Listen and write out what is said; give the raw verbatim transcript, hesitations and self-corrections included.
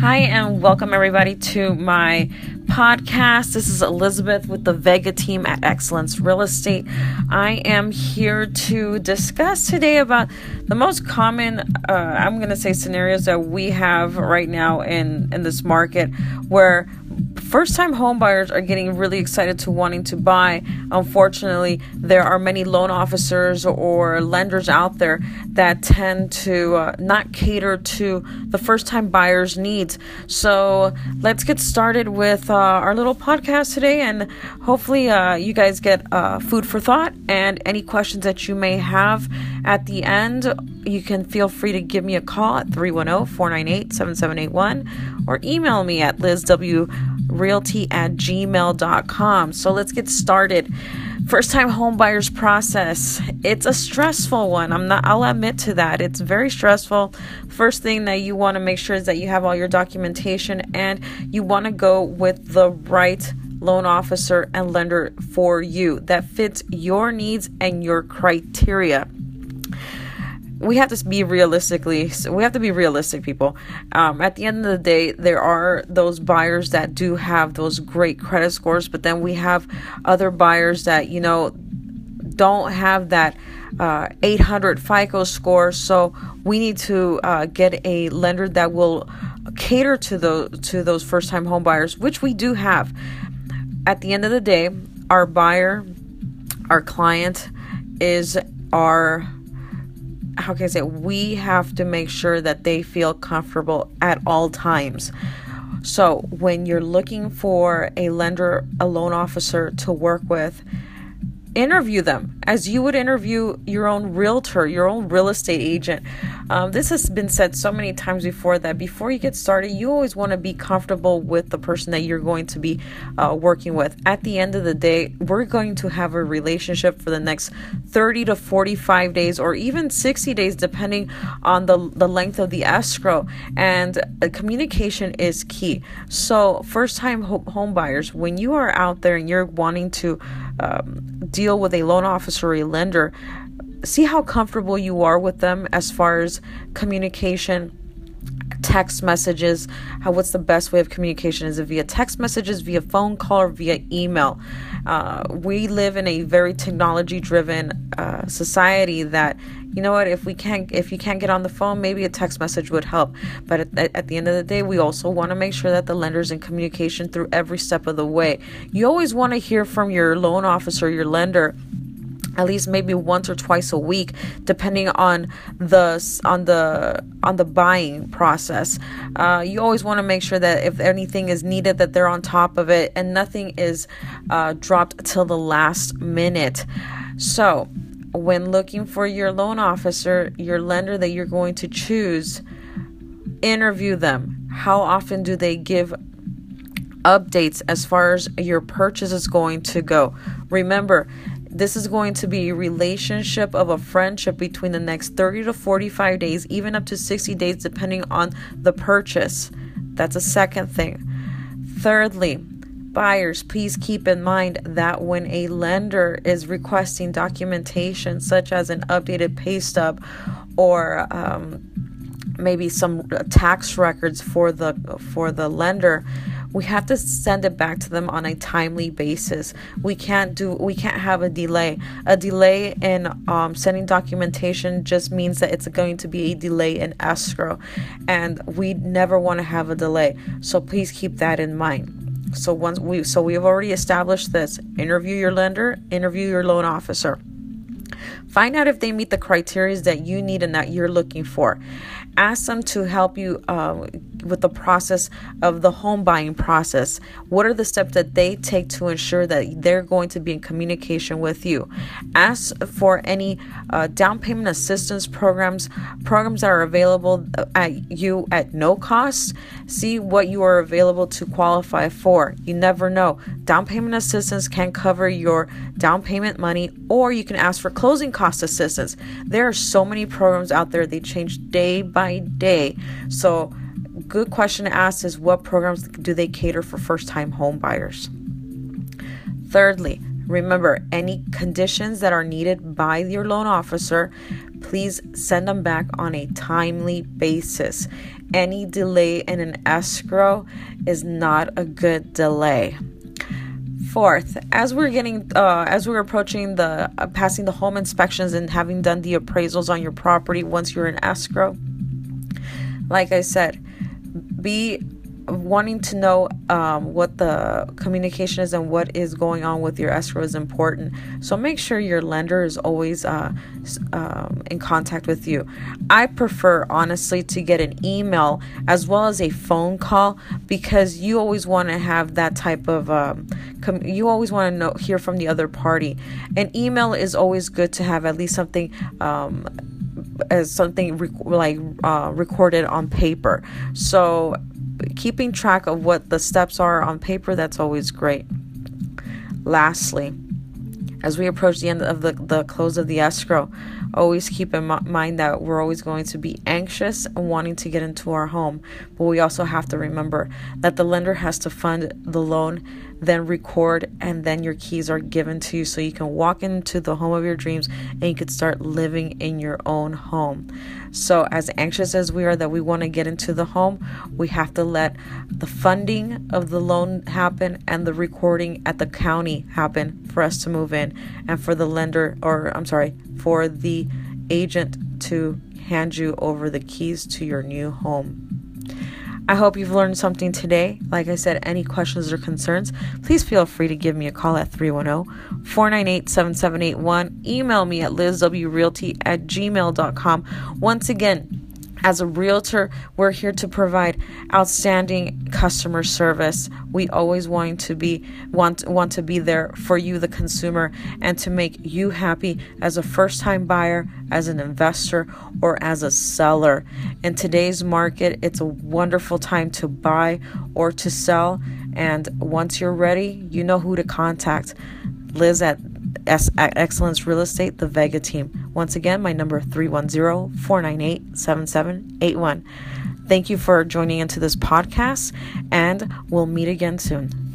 Hi, and welcome everybody to my podcast. This is Elizabeth with the Vega team at Excellence Real Estate. I am here to discuss today about the most common, uh, I'm going to say scenarios that we have right now in, in this market where first-time home buyers are getting really excited to wanting to buy. Unfortunately, there are many loan officers or lenders out there that tend to uh, not cater to the first-time buyers' needs. So let's get started with uh, our little podcast today, and hopefully uh, you guys get uh, food for thought. And any questions that you may have at the end, you can feel free to give me a call at three one zero, four nine eight, seven seven eight one or email me at lizwrealty at gmail dot com. So let's get started. First time home buyers process. It's a stressful one. I'm not, I'll admit to that. It's very stressful. First thing that you want to make sure is that you have all your documentation and you want to go with the right loan officer and lender for you that fits your needs and your criteria. We have to be realistically, we have to be realistic, people. Um, at the end of the day, there are those buyers that do have those great credit scores, but then we have other buyers that, you know, don't have that uh, eight hundred FICO score. So we need to uh, get a lender that will cater to those, to those first-time home buyers, which we do have. At the end of the day, our buyer, our client is our... how can I say, we have to make sure that they feel comfortable at all times. So when you're looking for a lender, a loan officer to work with, interview them as you would interview your own realtor, your own real estate agent. Um, this has been said so many times before that before you get started, you always want to be comfortable with the person that you're going to be uh, working with. At the end of the day, we're going to have a relationship for the next thirty to forty-five days or even sixty days, depending on the, the length of the escrow. And uh, communication is key. So first time ho- home buyers, when you are out there and you're wanting to um, deal with a loan officer or a lender, see how comfortable you are with them as far as communication, text messages. How what's the best way of communication? Is it via text messages, via phone call, or via email? Uh, we live in a very technology-driven uh, society that, you know what, if we can't, if you can't get on the phone, maybe a text message would help. But at, at the end of the day, we also want to make sure that the lender's in communication through every step of the way. You always want to hear from your loan officer, your lender, at least maybe once or twice a week, depending on the on the on the buying process. Uh, you always want to make sure that if anything is needed, that they're on top of it and nothing is uh, dropped till the last minute. So when looking for your loan officer, your lender that you're going to choose, interview them. How often do they give updates as far as your purchase is going to go? Remember, this is going to be a relationship of a friendship between the next thirty to forty-five days, even up to sixty days, depending on the purchase. That's a second thing. Thirdly, buyers, please keep in mind that when a lender is requesting documentation, such as an updated pay stub or um, maybe some tax records for the for the lender, we have to send it back to them on a timely basis. We can't do, we can't have a delay. A delay in um, sending documentation just means that it's going to be a delay in escrow, and we never want to have a delay. So please keep that in mind. So once we, so we have already established this. Interview your lender, interview your loan officer. Find out if they meet the criteria that you need and that you're looking for. Ask them to help you uh, with the process of the home buying process. What are the steps that they take to ensure that they're going to be in communication with you? Ask for any uh, down payment assistance programs, programs that are available at you at no cost. See what you are available to qualify for. You never know. Down payment assistance can cover your down payment money, or you can ask for closing cost assistance. There are so many programs out there. They change day by day. So good question to ask is, what programs do they cater for first-time home buyers? Thirdly, remember, any conditions that are needed by your loan officer, please send them back on a timely basis. any delay in an escrow is not a good delay. Fourth, as we're getting, uh, as we're approaching the uh, passing the home inspections and having done the appraisals on your property once you're in escrow, like I said, be wanting to know um, what the communication is and what is going on with your escrow is important. So make sure your lender is always uh, um, in contact with you. I prefer, honestly, to get an email as well as a phone call, because you always want to have that type of um, com- you always want to know hear from the other party. An email is always good to have at least something um, as something rec- like uh, recorded on paper. So keeping track of what the steps are on paper, that's always great. Lastly, as we approach the end of the, the close of the escrow, always keep in mind that we're always going to be anxious and wanting to get into our home. But we also have to remember that the lender has to fund the loan, then record, and then your keys are given to you so you can walk into the home of your dreams and you could start living in your own home. So as anxious as we are that we want to get into the home, we have to let the funding of the loan happen and the recording at the county happen for us to move in, and for the lender, or I'm sorry, for the agent to hand you over the keys to your new home. I hope you've learned something today. Like I said, any questions or concerns, please feel free to give me a call at three one zero, four nine eight, seven seven eight one. Email me at liz w realty at gmail dot com. Once again, as a realtor, we're here to provide outstanding customer service. We always want to be want want to be there for you, the consumer, and to make you happy as a first-time buyer, as an investor, or as a seller. In today's market, it's a wonderful time to buy or to sell. And once you're ready, you know who to contact. Liz at S- Excellence Real Estate, the Vega team. Once again, my number three one zero, four nine eight, seven seven eight one. Thank you for joining into this podcast, and we'll meet again soon.